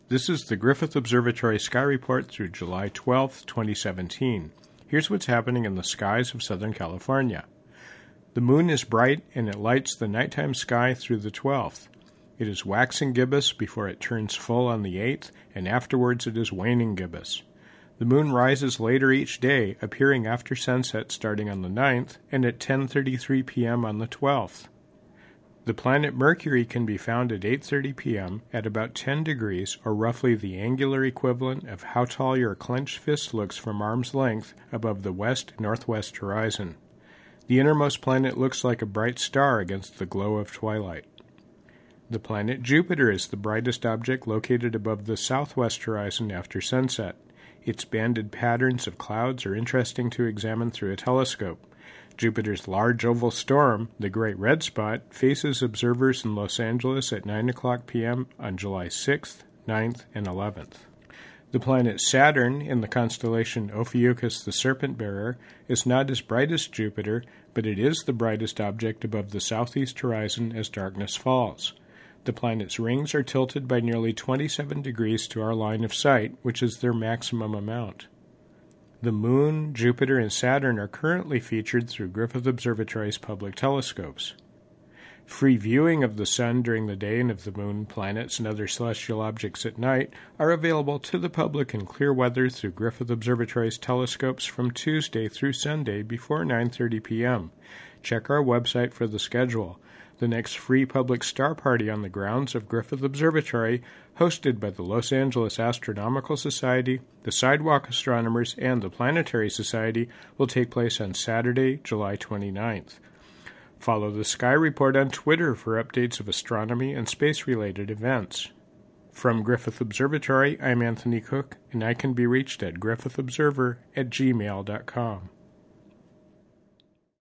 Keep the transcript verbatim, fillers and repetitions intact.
This is the Griffith Observatory Sky Report through July twelfth, twenty seventeen. Here's what's happening in the skies of Southern California. The moon is bright and it lights the nighttime sky through the twelfth. It is waxing gibbous before it turns full on the eighth, and afterwards it is waning gibbous. The moon rises later each day, appearing after sunset starting on the ninth and at ten thirty-three p.m. on the twelfth. The planet Mercury can be found at eight thirty p.m. at about ten degrees, or roughly the angular equivalent of how tall your clenched fist looks from arm's length above the west-northwest horizon. The innermost planet looks like a bright star against the glow of twilight. The planet Jupiter is the brightest object located above the southwest horizon after sunset. Its banded patterns of clouds are interesting to examine through a telescope. Jupiter's large oval storm, the Great Red Spot, faces observers in Los Angeles at nine o'clock p.m. on July sixth, ninth, and eleventh. The planet Saturn, in the constellation Ophiuchus the Serpent Bearer, is not as bright as Jupiter, but it is the brightest object above the southeast horizon as darkness falls. The planet's rings are tilted by nearly twenty-seven degrees to our line of sight, which is their maximum amount. The Moon, Jupiter, and Saturn are currently featured through Griffith Observatory's public telescopes. Free viewing of the Sun during the day and of the Moon, planets, and other celestial objects at night are available to the public in clear weather through Griffith Observatory's telescopes from Tuesday through Sunday before nine thirty p.m. Check our website for the schedule. The next free public star party on the grounds of Griffith Observatory, hosted by the Los Angeles Astronomical Society, the Sidewalk Astronomers, and the Planetary Society, will take place on Saturday, July twenty-ninth. Follow the Sky Report on Twitter for updates of astronomy and space-related events. From Griffith Observatory, I'm Anthony Cook, and I can be reached at griffith observer at gmail dot com.